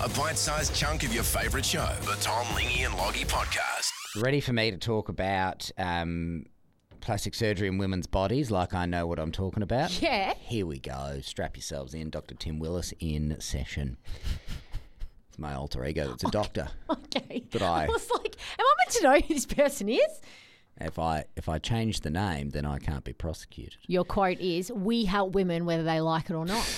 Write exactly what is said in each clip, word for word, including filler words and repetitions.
a bite-sized chunk of your favourite show, the Tom, Lingy and Loggy podcast. Ready for me to talk about um, plastic surgery in women's bodies like I know what I'm talking about? Yeah. Here we go. Strap yourselves in. Doctor Tim Willis in session. It's my alter ego. It's a doctor. Okay. But I- I was like, am I meant to know who this person is? If I if I change the name, then I can't be prosecuted. Your quote is, we help women whether they like it or not.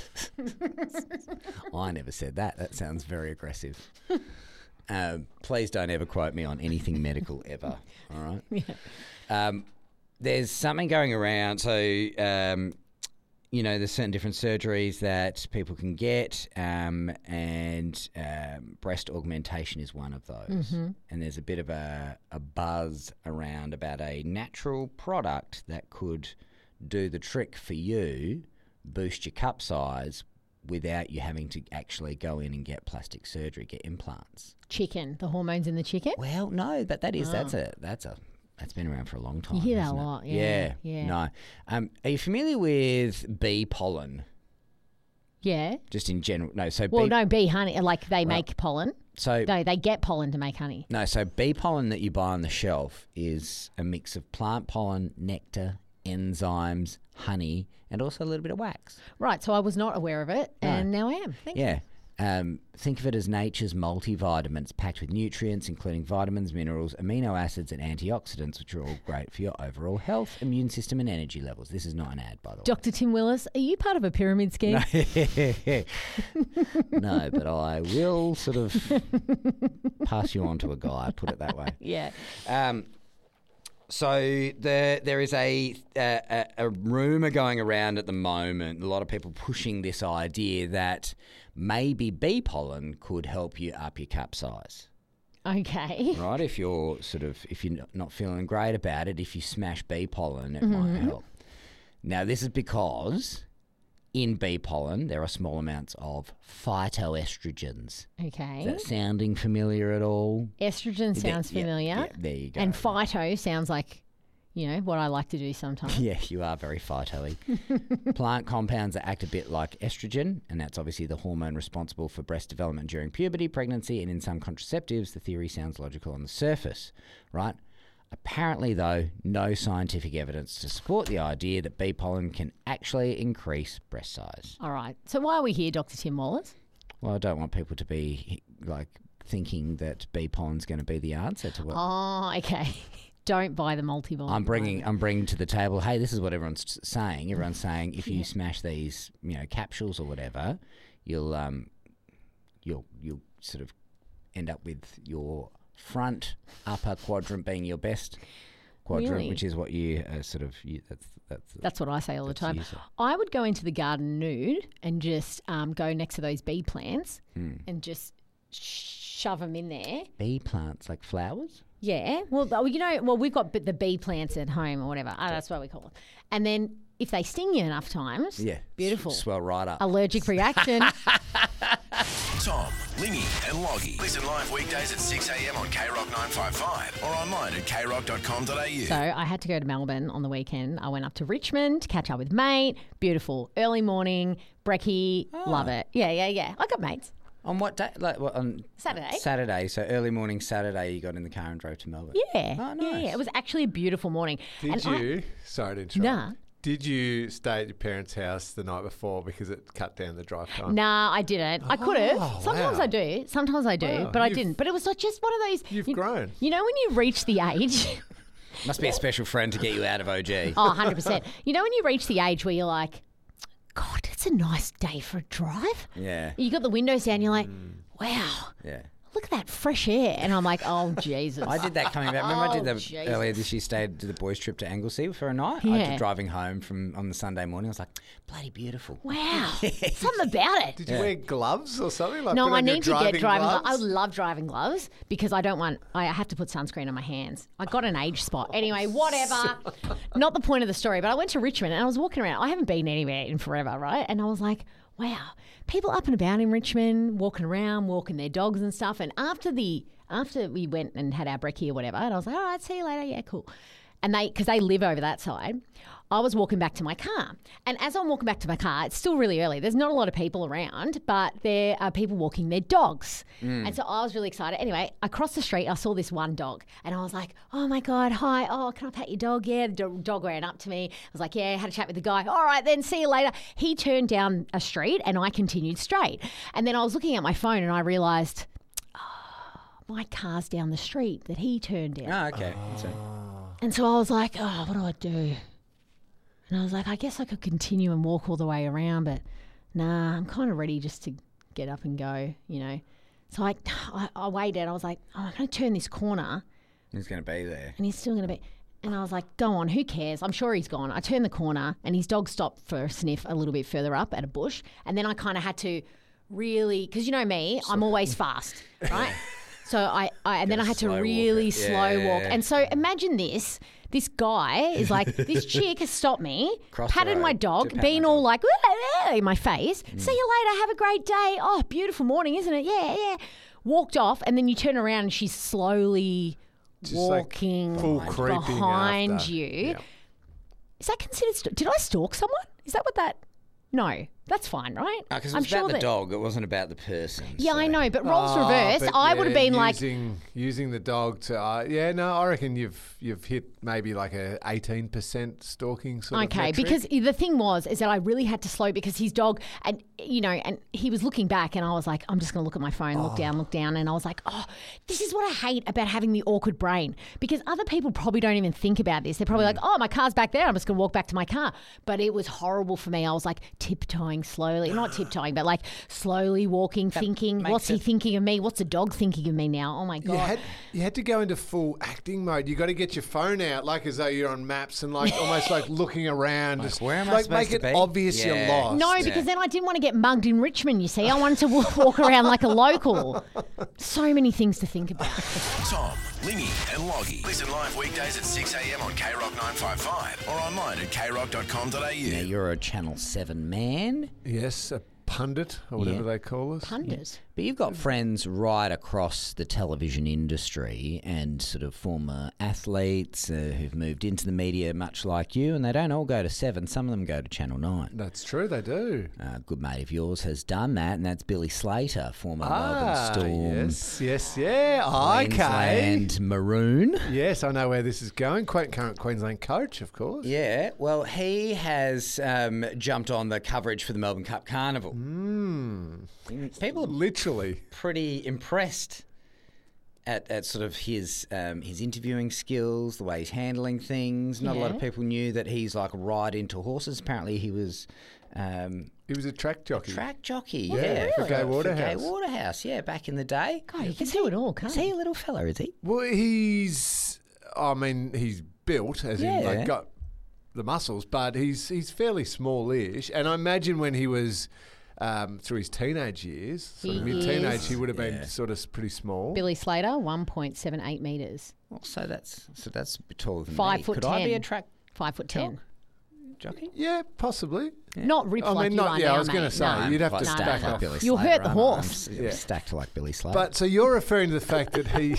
I never said that. That sounds very aggressive. Um, please don't ever quote me on anything medical ever. All right. Yeah. Um, there's something going around. So, um, you know, there's certain different surgeries that people can get, um, and um, breast augmentation is one of those. Mm-hmm. And there's a bit of a, a buzz around about a natural product that could do the trick for you, boost your cup size without you having to actually go in and get plastic surgery, get implants. Chicken, the hormones in the chicken? Well, no, but that is Oh. that's a that's a that's been around for a long time. You hear that a hasn't it? lot, yeah, yeah. No. Um, are you familiar with bee pollen? Yeah. Just in general? No. So Well, bee, no, bee honey, like they make pollen. So No, they get pollen to make honey. no. So bee pollen that you buy on the shelf is a mix of plant pollen, nectar, enzymes, honey, and also a little bit of wax. Right, so I was not aware of it, No. and now I am. Thank you. Yeah. Um, think of it as nature's multivitamins packed with nutrients, including vitamins, minerals, amino acids, and antioxidants, which are all great for your overall health, immune system, and energy levels. This is not an ad, by the way. Doctor Tim Willis, are you part of a pyramid scheme? No, but I will sort of pass you on to a guy, put it that way. Yeah. Um, so there, there is a, a a rumor going around at the moment. A lot of people pushing this idea that maybe bee pollen could help you up your cup size. Okay. Right? If you're sort of if you're not feeling great about it, if you smash bee pollen, it Mm-hmm. might help. Now, this is because in bee pollen there are small amounts of phytoestrogens. Okay. Is that sounding familiar at all? Estrogen There- sounds yeah, familiar. yeah, there you go. And phyto sounds like, you know, what I like to do sometimes. Yeah, you are very phyto-y. Plant compounds that act a bit like estrogen, and that's obviously the hormone responsible for breast development during puberty, pregnancy, and in some contraceptives. The theory sounds logical on the surface, right? Apparently, though, no scientific evidence to support the idea that bee pollen can actually increase breast size. All right. So why are we here, Doctor Tim Wallace? Well, I don't want people to be, like, thinking that bee pollen's going to be the answer to what... Oh, okay. Don't buy the multivitamin. I'm bringing I'm bringing to the table, hey, this is what everyone's s- saying. Everyone's saying if you Yeah. smash these, you know, capsules or whatever, you'll um you'll you'll sort of end up with your front upper quadrant being your best quadrant, Really? which is what you uh, sort of you, that's that's That's what I say all the That's time. you, sir. I would go into the garden nude and just um, go next to those bee plants Hmm. and just shove them in there. bee plants like flowers. Yeah. Well, oh, you know, well, we've got b- the bee plants at home or whatever. Oh, that's what we call them. And then if they sting you enough times, Yeah, beautiful. S- swell right up. Allergic reaction. Tom, Lingy and Loggy. Listen live weekdays at six a.m. on K Rock nine fifty-five or online at k rock dot com dot a u. So I had to go to Melbourne on the weekend. I went up to Richmond to catch up with mate. Beautiful. Early morning, brekkie. Love it. Yeah, yeah, yeah. I got mates. On what day? Like what, on Saturday. Saturday. So early morning Saturday, you got in the car and drove to Melbourne. Yeah. Oh, Yeah, nice. yeah. It was actually a beautiful morning. Did And I- you? Sorry to interrupt. Nah. Did you stay at your parents' house the night before because it cut down the drive time? Nah, I didn't. I could have. Oh, Sometimes wow. I do. Sometimes I do, Wow, but I you've- didn't. But it was like just one of those. You've you, grown. You know when you reach the age. Must be a special friend to get you out of O G. Oh, one hundred percent. You know when you reach the age where you're like, God, it's a nice day for a drive. Yeah. You got the windows down. You're like, Mm. wow, Yeah. look at that fresh air. And I'm like, oh, Jesus. I did that coming back. Remember, I did Oh, that Jesus. earlier this year. Stayed to the boys' trip to Anglesea for a night. I Yeah. was driving home from on the Sunday morning. I was like, bloody beautiful. Wow. Something about it. Did you wear gloves or something? Like No, put I on your need to get driving gloves. I gloves? love driving gloves because I don't want, I have to put sunscreen on my hands. I got an age spot. Anyway, whatever. Not the point of the story, but I went to Richmond and I was walking around. I haven't been anywhere in forever, right? And I was like, wow, people up and about in Richmond, walking around, walking their dogs and stuff. And after the, after we went and had our brekkie or whatever, and I was like, all right, see you later. Yeah, cool. and they because they live over that side. I was walking back to my car. And as I'm walking back to my car, it's still really early. There's not a lot of people around, but there are people walking their dogs. Mm. And so I was really excited. Anyway, I crossed the street. I saw this one dog. And I was like, oh, my God, hi. Oh, can I pet your dog? Yeah, the do- dog ran up to me. I was like, yeah, had a chat with the guy. All right, then, see you later. He turned down a street and I continued straight. And then I was looking at my phone and I realised, oh, my car's down the street that he turned down. Oh, okay. Oh. And so I was like, oh, what do I do? And I was like, I guess I could continue and walk all the way around, but nah, I'm kind of ready just to get up and go, you know. So I, I, I waited. I was like, oh, I'm going to turn this corner. He's going to be there. And he's still going to be. And I was like, go on, who cares? I'm sure he's gone. I turned the corner and his dog stopped for a sniff a little bit further up at a bush. And then I kind of had to really, because you know me, I'm always fast, right? So I, I and then I had to really slow yeah, walk. yeah. And so imagine this. This guy is like, this chick has stopped me, Cross the patted my road. dog, To pat been my all dog. like, "Wah, wah," in my face. Mm. See you later. Have a great day. Oh, beautiful morning, isn't it? Yeah, yeah. Walked off. And then you turn around and she's slowly Just like walking full creeping behind after. you. Yeah. Is that considered, st- did I stalk someone? Is that what that, no, that's fine, right? Because it I'm was about sure the that- dog. It wasn't about the person. Yeah, so. I know, but roles Ah, reversed, but I would have yeah, been like, using using the dog to. Uh, yeah, no, I reckon you've you've hit maybe like a eighteen percent stalking sort of okay, metric. because the thing was, is that I really had to slow because his dog, and you know, and he was looking back, and I was like, I'm just going to look at my phone, look down, look down, and I was like, oh, this is what I hate about having the awkward brain, because other people probably don't even think about this. They're probably like, oh, my car's back there, I'm just going to walk back to my car. But it was horrible for me. I was like tiptoeing slowly, not tiptoeing, but like slowly walking, thinking, makes what's he it- thinking of me? What's the dog thinking of me now? Oh my god. You had, you had to go into full acting mode. You got to get your phone out, like as though you're on maps and like almost like looking around. Just where am I like supposed make to it be? obvious Yeah. you're lost. No, because then I didn't want to get mugged in Richmond, you see. I wanted to walk, walk around like a local. So many things to think about. Tom, Lingy and Loggy. Listen live weekdays at six a.m. on K Rock nine five five or online at k rock dot com dot a u. Now, you're a Channel seven man, Yes, a pundit or whatever Yeah. they call us. Pundit. but you've got friends right across the television industry and sort of former athletes uh, who've moved into the media much like you, and they don't all go to seven. Some of them go to Channel nine. That's true, they do. A good mate of yours has done that, and that's Billy Slater, former Ah, Melbourne Storm. yes, yes, yeah. Okay. Queensland Maroon. Yes, I know where this is going. Quite current Queensland coach, of course. Yeah, well, he has um, jumped on the coverage for the Melbourne Cup Carnival. Mm. People are Literally. pretty impressed at, at sort of his um, his interviewing skills, the way he's handling things. Not a lot of Yeah. people knew that he's like right into horses. Apparently, he was um, He was a track jockey. track jockey. Yeah, Yeah, for Gay For Gay Waterhouse. Waterhouse, yeah, back in the day. God, he can do it all, can't Is he he? a little fella? Is he? Well, he's, I mean, he's built, as in, Yeah. like, got the muscles, but he's he's fairly smallish. And I imagine when he was um, through his teenage years, sort of He mid-teenage, is- he would have been Yeah. sort of pretty small. Billy Slater, one point seven eight metres. Well, so that's so that's a bit taller than Five me. foot Could I be a ten. track Five foot ten. jockey? Yeah, possibly. Not ripped I like mean, you not- are yeah, now, I was gonna mate. say, No. you'd have to Quite No, stack stacked no. like Billy You'll Slater, hurt the aren't I? I'm horse. s- Yeah. Stacked like Billy Slater. But so you're referring to the fact that he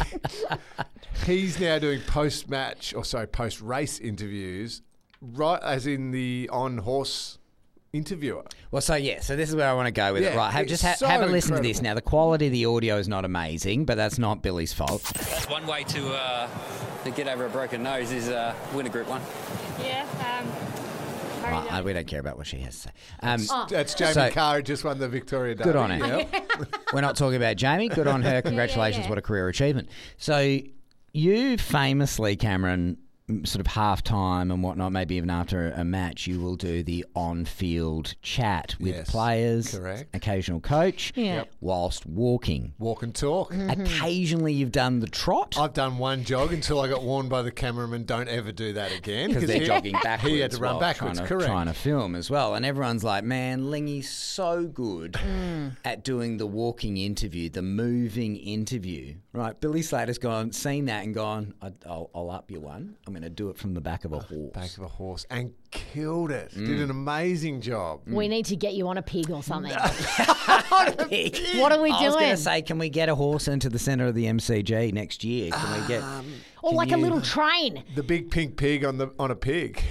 he's now doing post-match or sorry, post-race interviews, right? As in the on-horse interviewer. Well, so yeah, so this is where I want to go with it. Yeah, Right, have, it's just ha- so have a listen to this. incredible. Now, the quality of the audio is not amazing, but that's not Billy's fault. That's one way to uh, to get over a broken nose is uh, win a Group One. Yeah, um, Right, uh, we don't care about what she has to say. Um, Oh. That's Jamie So- Carr who just won the Victoria Derby. Good on her. Yeah. We're not talking about Jamie. Good on her. Congratulations. yeah. What a career achievement. So you famously, Cameron, m- sort of halftime and whatnot, maybe even after a match, you will do the on-field chat with Yes, players, correct. occasional coach, Yeah. Yep. whilst walking. Walk and talk. Occasionally you've done the trot. I've done one jog until I got warned by the cameraman, don't ever do that again. Because they're he- jogging backwards. He had to run while backwards, trying to, correct. Trying to film as well. And everyone's like, man, Lingy's so good at doing the walking interview, the moving interview. Right, Billy Slater's gone, seen that and gone, I- I'll, I'll up you one. I'm going going to do it from the back of a horse. Back of a horse and killed it. Did an amazing job. We need to get you on a pig or something. Pig. What are we I was going doing? to say, can we get a horse into the centre of the M C G next year? Can we get? Or like a you- little train. The big pink pig on the on a pig.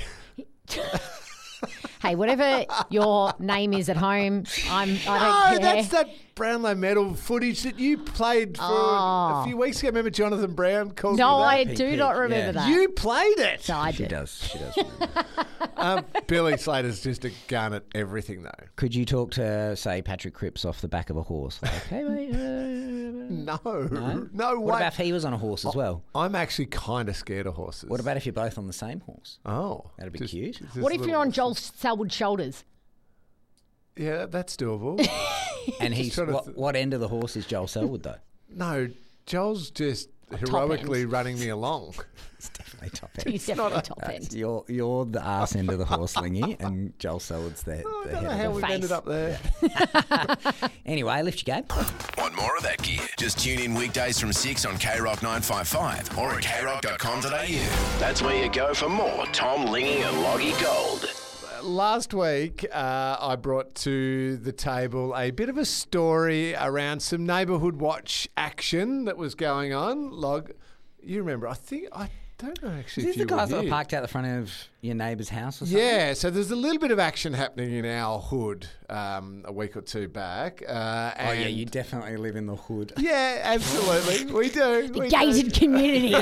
Hey, whatever your name is at home, I'm. I No, don't care. that's that Brownlow medal footage that you played for Oh. a few weeks ago. Remember Jonathan Brown called no, you I that? do Pig, not yeah. remember that. You played it. No, I She do. does. She does. remember. Um, Billy Slater's just a gun at everything, though. Could you talk to, say, Patrick Cripps off the back of a horse? Like, hey, mate. Uh, No, no? no What way. about if he was on a horse as well? I'm actually kind of scared of horses. What about if you're both on the same horse? Oh, That'd be cute. just What if little- you're on Joel Selwood's shoulders? Yeah, that's doable. And he's trying to what, th- what end of the horse is Joel Selwood though? No, Joel's just heroically running me along. It's definitely top end. He's definitely top Uh, end. you're you're the arse end of the horse, Lingy, and Joel Selwood's the, I the don't know head how of we've the face. ended up there. Anyway, lift your game. Want more of that gear? Just tune in weekdays from six on K Rock nine five five or at k rock dot com dot a u. That's where you go for more Tom, Lingy and Loggy Gold. Last week, uh, I brought to the table a bit of a story around some neighbourhood watch action that was going on. Log, you remember? I think I don't know actually. Is if this you the guys were that were here. parked out the front of your neighbour's house or something? Yeah, so there's a little bit of action happening in our hood um, a week or two back. Uh, Oh, yeah, and- you definitely live in the hood. Yeah, absolutely. We do. The we gated do. community.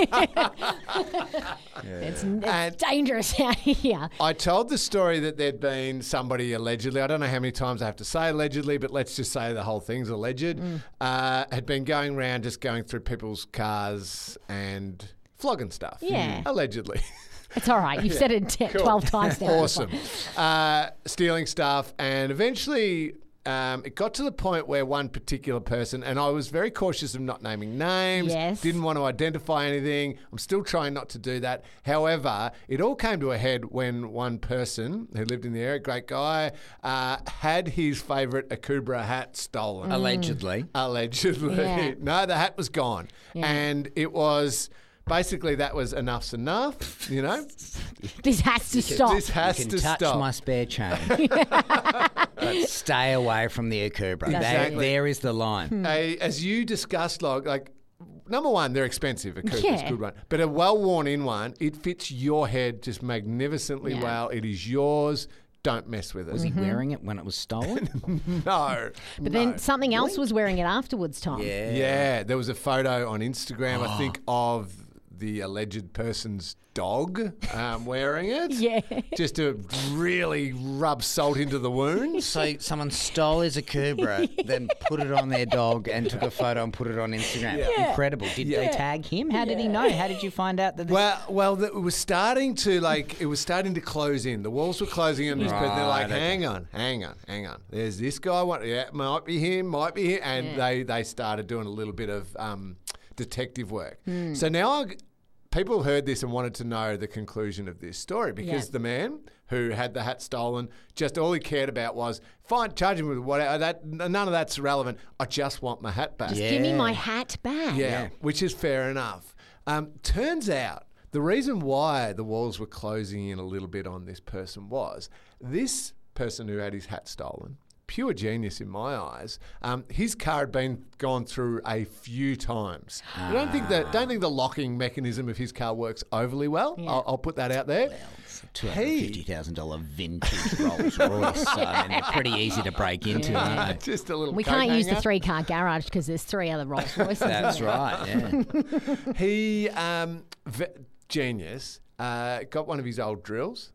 It's, And- it's dangerous out here. I told the story that there'd been somebody allegedly, I don't know how many times I have to say allegedly, but let's just say the whole thing's alleged, uh, had been going around just going through people's cars and flogging stuff. Yeah. Allegedly. It's all right. You've said it t- Cool. twelve times now. Awesome. Uh, stealing stuff. And eventually um, it got to the point where one particular person, and I was very cautious of not naming names, Yes. didn't want to identify anything. I'm still trying not to do that. However, it all came to a head when one person who lived in the area, great guy, uh, had his favourite Akubra hat stolen. Allegedly. Allegedly. Yeah. No, the hat was gone. Yeah. And it was... Basically, that was enough's enough, you know? This has to stop. This has You can to touch stop. my spare chain. But stay away from the Akubra. There, Exactly. there is the line. A, as you discussed, Log, like, number one, they're expensive. Akubra's Yeah. a good one. But a well-worn-in one, it fits your head just magnificently Yeah. well. It is yours. Don't mess with it. Was he wearing it when it was stolen? No. But no. then something else was wearing it afterwards, Tom. yeah. Yeah, there was a photo on Instagram, I think, of the alleged person's dog um, wearing it. Yeah. Just to really rub salt into the wounds. So someone stole his Akubra, then put it on their dog and took a photo and put it on Instagram. Yeah. Incredible. Did they tag him? How did he know? How did you find out that this... Well, well, the- it was starting to like it was starting to close in. The walls were closing on this, but they're like, Right, okay. hang on, hang on, hang on. There's this guy. What? Yeah, might be him. Might be him. And Yeah. they they started doing a little bit of um, detective work. Hmm. So now I, people heard this and wanted to know the conclusion of this story because Yeah. the man who had the hat stolen, just all he cared about was fine, charge him with whatever. That none of that's relevant. I just want my hat back. Just give me Yeah. my hat back. Yeah, which is fair enough. Um, turns out the reason why the walls were closing in a little bit on this person was this person who had his hat stolen, pure genius in my eyes. Um, his car had been gone through a few times. I don't think that don't think the locking mechanism of his car works overly well. I'll, I'll put that out there. two hundred fifty thousand dollars vintage Rolls Royce. So, I mean, they're pretty easy to break into, aren't they? Just a little. We coat can't use the hanger. three car garage because there's three other Rolls Royces. That's right, yeah. He, um, v- genius, uh, got one of his old drills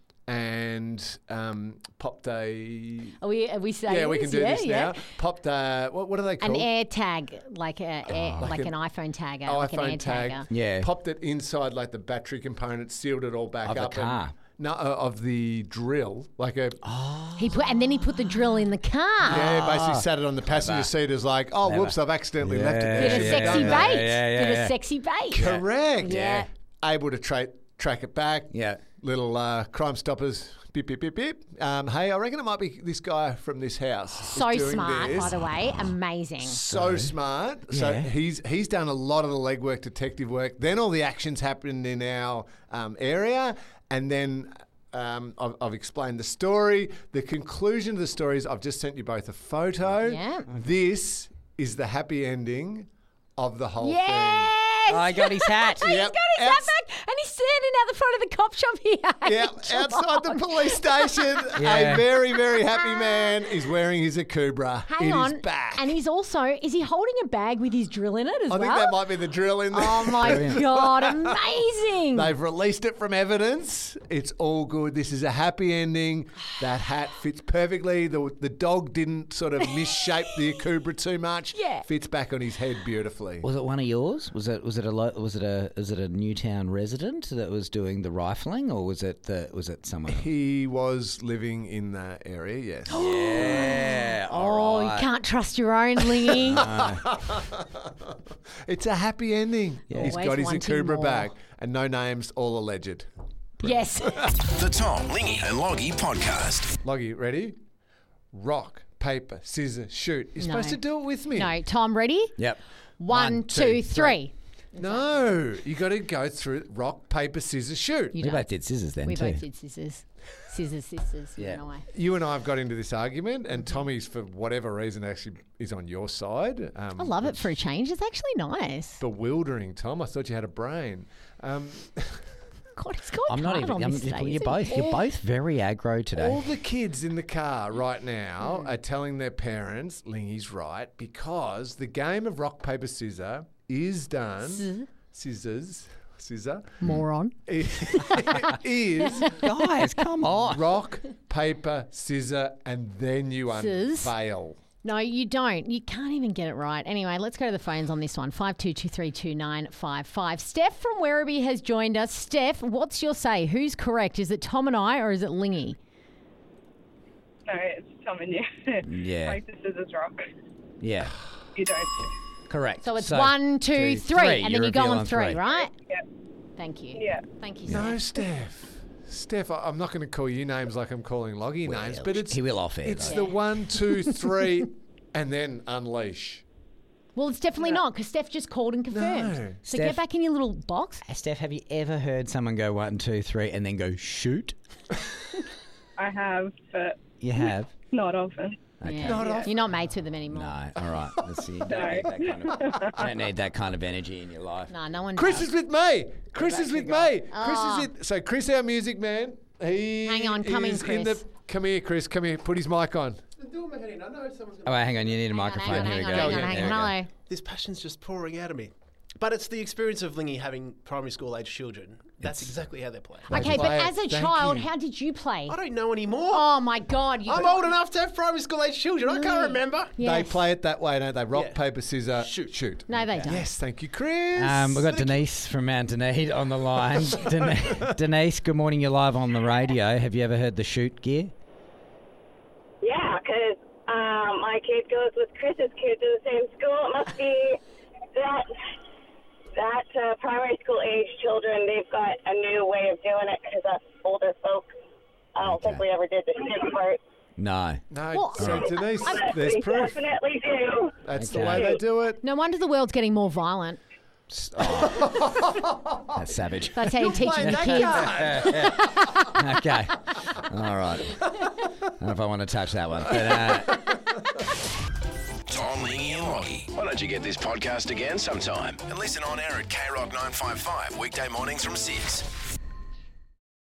and um, popped a. Are we, are we saying Yeah, we can do yeah, this yeah. now. Popped a. What, what are they An called? air tag, like a air, like, Like an, an iPhone tagger, Oh, like an iPhone air tag. tagger. Yeah. Popped it inside like the battery component, sealed it all back Of the up. and- car? no, uh, of the drill. Like a. He put, and then he put the drill in the car. Yeah, basically sat it on the passenger seat as like, oh, Clever. whoops, I've accidentally left it Did there. a Yeah, sexy yeah, bait. yeah, yeah, Did a yeah. sexy bait. Correct. Yeah. Able to tra- track it back. Yeah. Little uh, Crime Stoppers beep, beep, beep, beep. Um, hey, I reckon it might be this guy from this house. So who's doing smart, this. by the way. Amazing. So smart. So Yeah. he's he's done a lot of the legwork, detective work. Then all the actions happened in our um, area, and then um, I've, I've explained the story. The conclusion of the story is I've just sent you both a photo. Yeah. This is the happy ending of the whole Yes! thing. I got his hat. He's Yep. got his hat Outs- back and he's standing out the front of the cop shop here. Yeah, outside the police station, Yeah. a very, very happy man is wearing his Akubra Hang in on. his back. And he's also, is he holding a bag with his drill in it as I well? think that might be the drill in there. Oh my God, amazing. They've released it from evidence. It's all good. This is a happy ending. That hat fits perfectly. The the dog didn't sort of misshape the Akubra too much. Yeah. Fits back on his head beautifully. Was it one of yours? Was it was it a lo- was it a was it a Newtown resident that was doing the rifling, or was it the was it someone else? He was living in that area, yes. Yeah. Oh, you can't trust your own, Lingy. It's a happy ending. He's Always got his wanting Akubra more. back and no names, all alleged. Yes. The Tom, Lingy and Loggy Podcast. Loggy, ready? Rock, paper, scissors, shoot. You're supposed No. to do it with me. No, Tom, ready? Yep. One, two, three. No, you got to go through rock, paper, scissors, shoot. You We don't. both did scissors then We too. both did scissors. Scissors, sisters. Yeah. You know why. You and I have got into this argument, and Tommy's, for whatever reason, actually is on your side. Um, I love it for a change. It's actually nice. bewildering, Tom. I thought you had a brain. Um, God, it's going I'm not hard even. on I'm, this day, you're isn't both. it? You're both very aggro today. all the kids in the car right now are telling their parents, Lingy's right, because the game of rock, paper, scissor is done. Scissors. Scissor. Moron. is Guys, come on. rock, paper, scissor, and then you Scissors. unveil. No, you don't. You can't even get it right. Anyway, let's go to the phones on this one. five two two three two nine five five. Steph from Werribee has joined us. Steph, what's your say? Who's correct? Is it Tom and I or is it Lingy? No, it's Tom and you. Yeah. Like this is a rock. Yeah. You don't. Correct. So it's one, two, two, three, three. and You then you go reveal on on three, three. right? Yep. Thank you. Yeah. Thank you, No, Steph. Steph. Steph, I- I'm not going to call you names like I'm calling Loggy names, but it's he will off air. it's though. the one, two, three, and then unleash. Well, it's definitely not because Steph just called and confirmed. No. So Steph- get back in your little box. Steph, have you ever heard someone go one, two, three, and then go shoot? I have, but You have. not often. Okay. Yeah. Not off- You're not mates with them anymore. No. All right. Let's see. You don't, need that kind of, you don't need that kind of energy in your life. No, no one Chris does. is with me. Chris is with me. Chris Oh. is with. So Chris, our music man. He Hang on, come in, is in the. Chris. Come here, Chris. Come here. Put his mic on. Oh, wait, hang on. You need a Hang on, microphone. hang on, Here we hang go. on, hang Yeah, on, hang there on. we go. Hello. This passion's just pouring out of me. But it's the experience of Lingy having primary school age children. That's exactly how they play. Okay, but play it. as a Thank child, you. how did you play? I don't know anymore. Oh my God! You I'm old enough to have primary school age children. I can't remember. Yes. They play it that way, don't they? Rock, Yeah. paper, scissor, Shoot. shoot. No, they don't. Yes, thank you, Chris. Um, we've got Denise from Mount Dunedin on the line. Den- Denise, good morning. You're live on the radio. Have you ever heard the shoot gear? Yeah, because um, my kid goes with Chris's kid to the same school. It must be that that uh, primary school age children, they've got a new way of doing it because us older folks, I don't think we ever did the shoot part. No. No, Well, so Denise, I'm- there's We proof. definitely do. That's the Okay. way they do it. No wonder the world's getting more violent. That's savage. That's how you teach Playing your that kids. card. Okay. All right. I don't know if I want to touch that one. But, uh, Tom, Lingy and Loggy. Why don't you get this podcast again sometime and listen on air at K Rock nine five five weekday mornings from six.